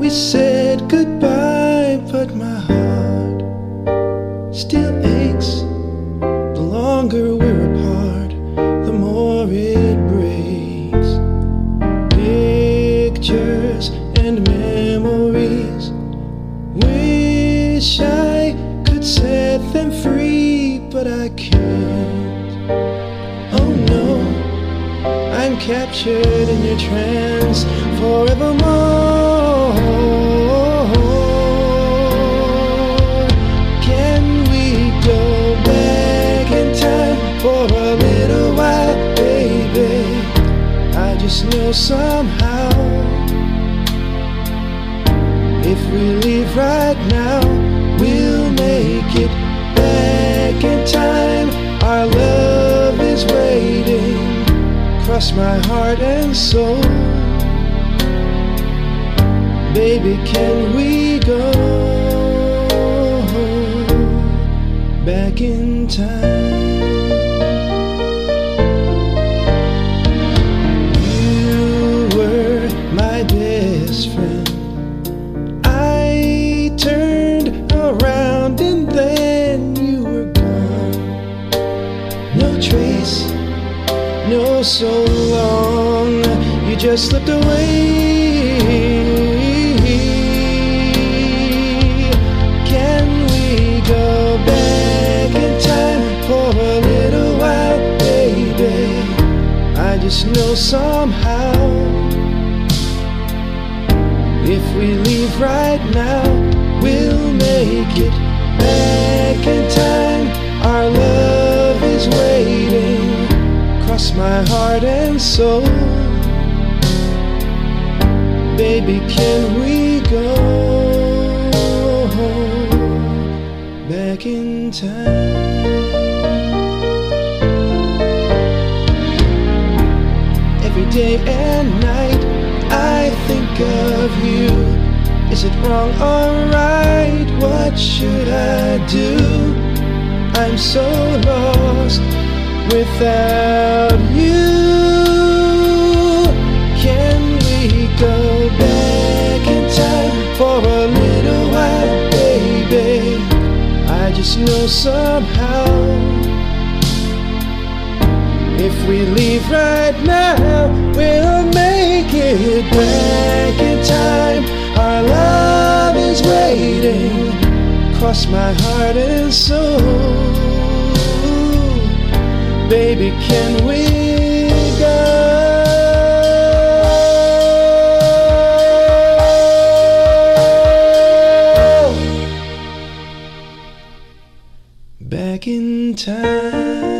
We said goodbye, but my heart still aches. The longer we're apart, the more it breaks. Pictures and memories, wish I could set them free, but I can't. Oh no, I'm captured in your trance forevermore. Can we go back in time for a little while, baby? I just know somehow, if we leave right now, we'll make it back in time. Our love is waiting, cross my heart and soul. Baby, can we go back in time? You were my best friend. I turned around and then you were gone. No trace, no so long, you just slipped away. Can we go back in time for a little while, baby? I just know somehow, if we leave right now, we'll make it back in time. Our love is waiting, cross my heart and soul. Baby, can we go back in time? Every day and night I think of you. Is it wrong or right? What should I do? I'm so lost without you. Can we go back in time for a little while, baby? I just know somehow, if we leave right now, we'll make it back in time. Our love is waiting, cross my heart and soul. Baby, can we go back in time?